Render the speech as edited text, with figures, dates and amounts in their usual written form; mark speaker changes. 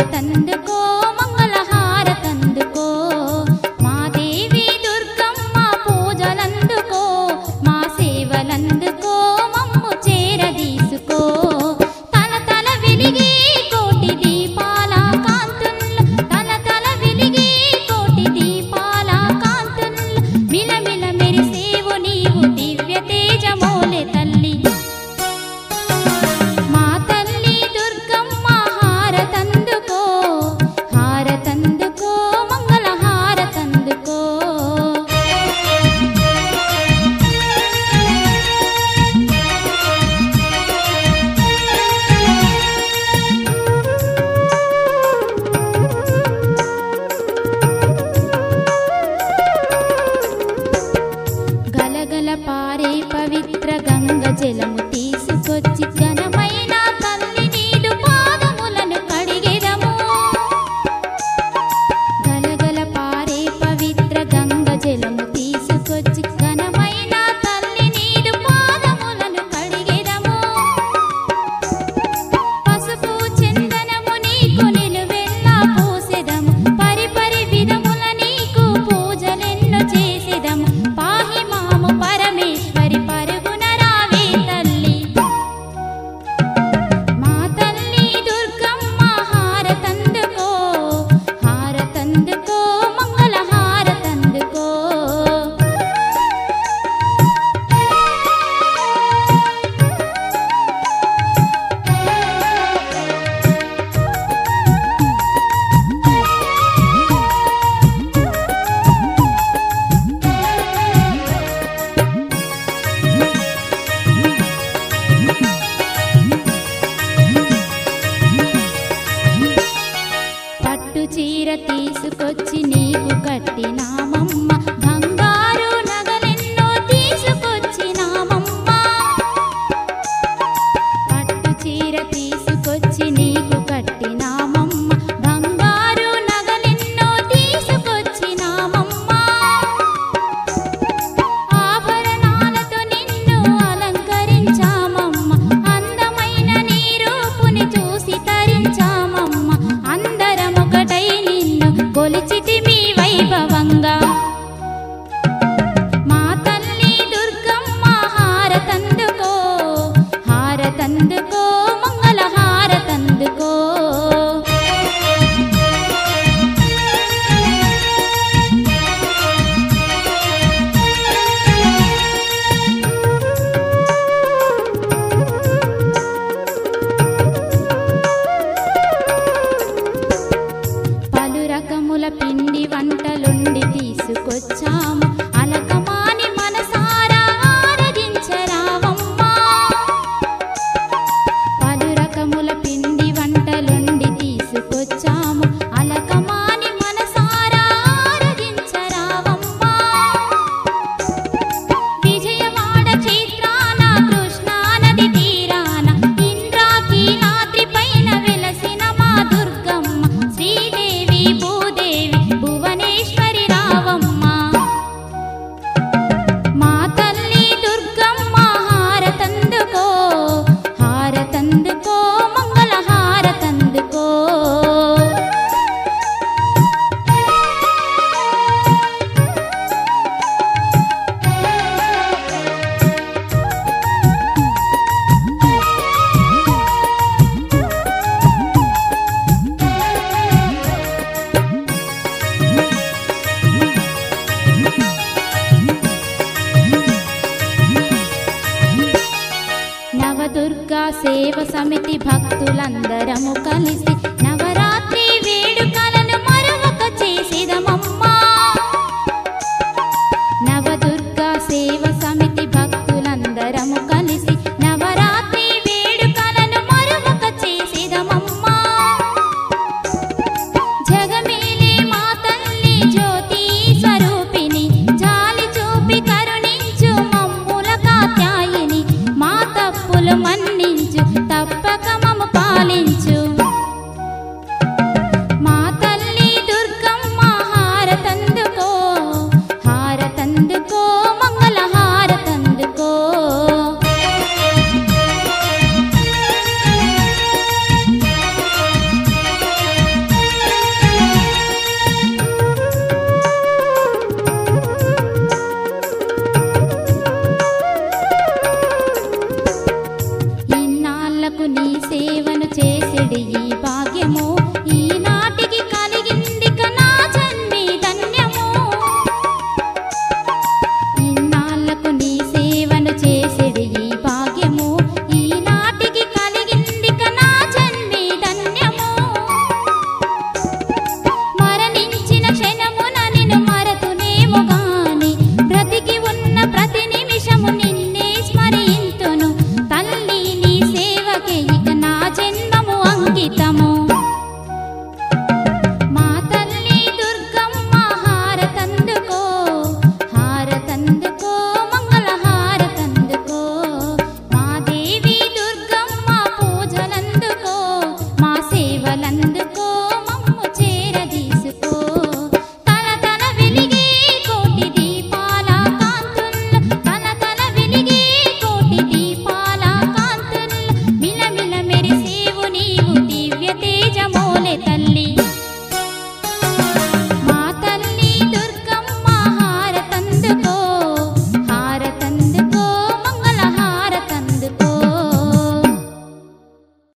Speaker 1: హారతందుకో మంగళ హారతందుకో మా దేవి దుర్గమ్మ పూజలందుకో మా సేవలందుకో మమ్ము చేరదీసుకో తల తల వెలిగే కోటి దీపాల కాంతుల్లో తల తల వెలిగే కోటి దీపాల కాంతుల్లో మిలమిల మెరిసేవు నీవు దివ్య తేజమోలే తల్లి మా తల్లి దుర్గమ్మ హారతందుకో హారతందుకో మంగళ హారతందుకో గలగల పారే పవిత్ర గంగ జలము తీసుకొచ్చి ఘనమైన తల్లి నీదు పాదములను కడిగెదము గలగల పారే పవిత్ర గంగ జలము తీసుకొచ్చి ఘనమైన తల్లి నీదు పాదములను కడిగెదము పసుపు చందనము నీకు నిలువెల్లా పూసెదము పరిపరి విధముల నీకు పూజలెన్నో చేసెదము పాహి మాము పరమేశ్వరి పరుగున రావే తల్లి మా తల్లి దుర్గమ్మ హారతందుకో హారతందుకో మంగళ హారతందుకో పట్టు చీర తీసుకొచ్చి